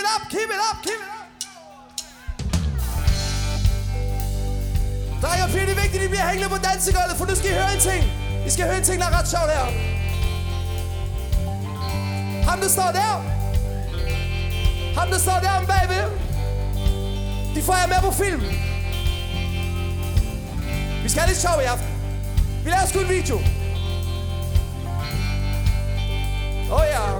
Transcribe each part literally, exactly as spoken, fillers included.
up, keep it up, keep it up. Drenge og piger, det er vigtigt, at I bliver hængende på dansegulvet, for nu skal I høre en ting. I skal høre en ting, der er ret sjovt her. Ham, der står der. Ham, der står der om bagved. De får jer med på film. Vi skal have lidt sjov i aften. Vi laver sgu en video. Oh yeah.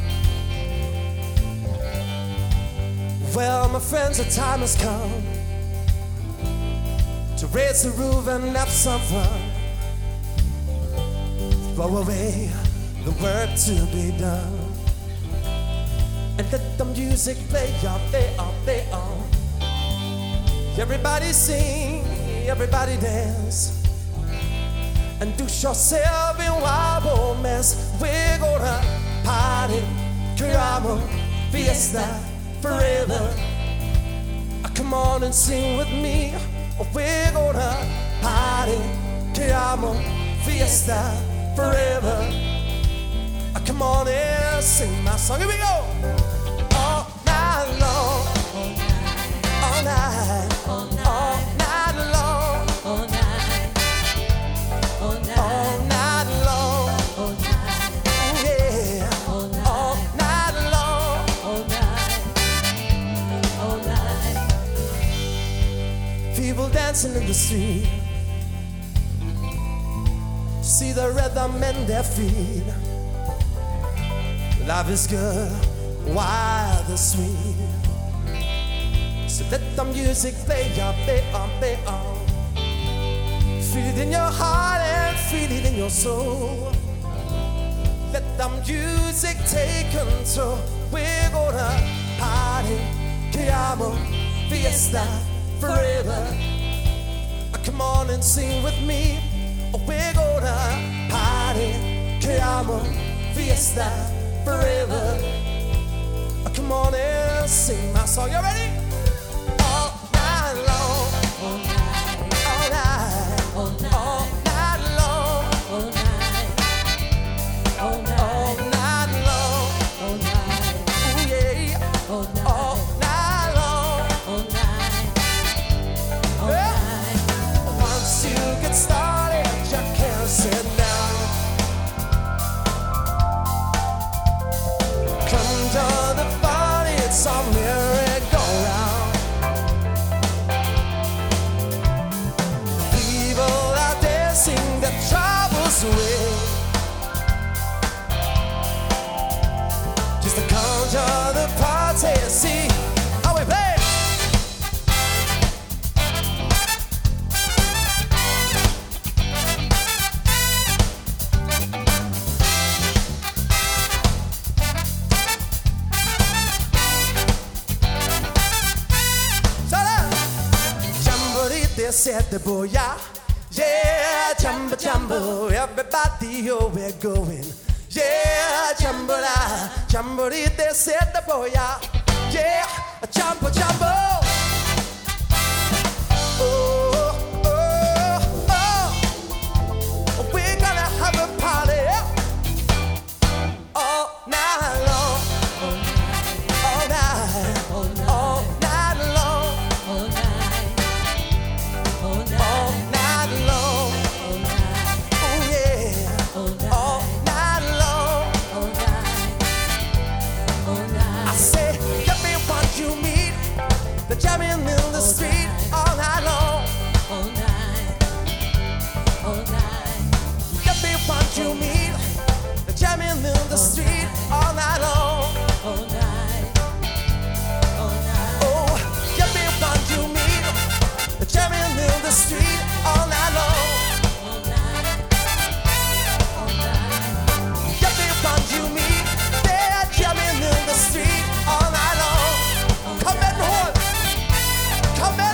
Well, my friends, the time has come to raise the roof and have some fun. Throw away the work to be done and let the music play on, play on, play on. Everybody sing, everybody dance, and do yourself in wild romance. We're gonna party, Cramo, fiesta, forever. Come on and sing with me. We're gonna party, Cramo, fiesta, forever. Come on and sing my song. Here we go. All night long, all night, all night, all night long, all night, all night, all night long, all night, yeah, all night, all night long, all night, all night. People dancing in the street, see the rhythm in their feet. Life is good, wild and sweet. So let the music play on, play on, play on. Feel it in your heart and feel it in your soul. Let the music take control. We're gonna party, Cramo, fiesta, forever. Come on and sing with me. We're gonna party, Cramo, fiesta, forever. Come on and sing my song. You ready? All night long, all night, all night, all night, all night long, all night, all night, all night long, all night, ooh yeah, all night, all night long, all night, all night. Once you get started, you can't sit down. Come to the party, it's a merry-go-round. People are dancing their troubles away. Just to come to the party and see how we play. Said the boy, yeah, yeah, jumbo, jumbo, everybody, oh, we're going, yeah, jumbo, la, jumbo, they said the boy, yeah, yeah, jumbo, jumbo, oh, oh, oh, we're gonna have a party all night long, all night, all night, all night long. Jamming in the street all night long, all night, all night. Everyone you meet, jamming in the street all night long, all night, all night. Oh, everyone you meet, jamming in the street all night long, all night, all night. Everyone you meet, they're jamming in the street all night long. Come and hold. Come in!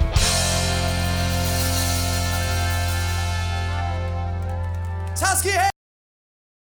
Taski!